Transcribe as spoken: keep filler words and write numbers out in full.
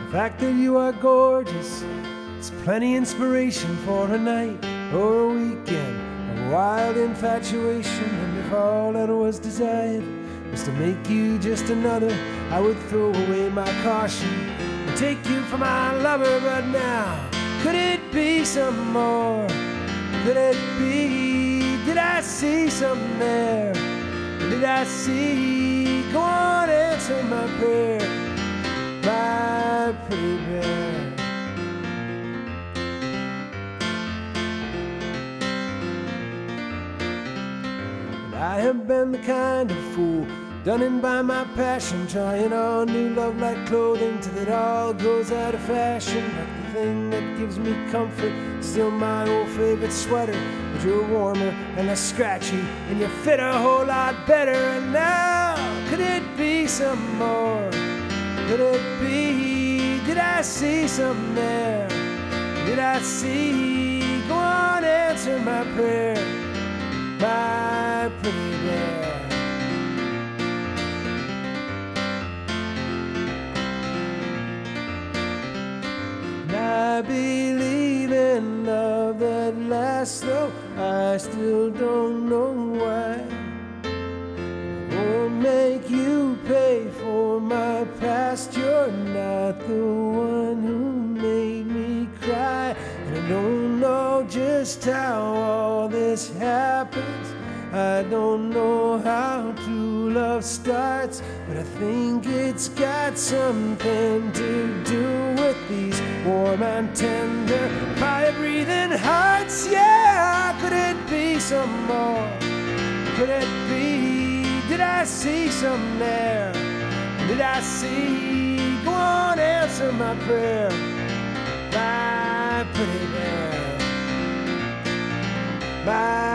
The fact that you are gorgeous, it's plenty inspiration for a night or a weekend of wild infatuation. And if all that was desired was to make you just another, I would throw away my caution and take you for my lover. But now, could it be some more? Could it be? Did I see something there? Did I see? Go on, answer my prayer, my pretty bear. And I have been the kind of fool done in by my passion, trying on new love like clothing till it all goes out of fashion. But the thing that gives me comfort is still my old favorite sweater. But you're warmer and less scratchy, and you fit a whole lot better. And now, could it be some more? Could it be? Did I see something there? Did I see? Go on, answer my prayer, my pretty bear. I believe in love that lasts, though I still don't know why. I won't make you pay for my past. You're not the one who made me cry. And I don't know just how all this happens. I don't know how true love starts, but I think it's got something to do with these warm and tender, fire-breathing hearts. Yeah, could it be some more? Could it be? Did I see some there? Did I see? Go on, answer my prayer, my pretty bear, my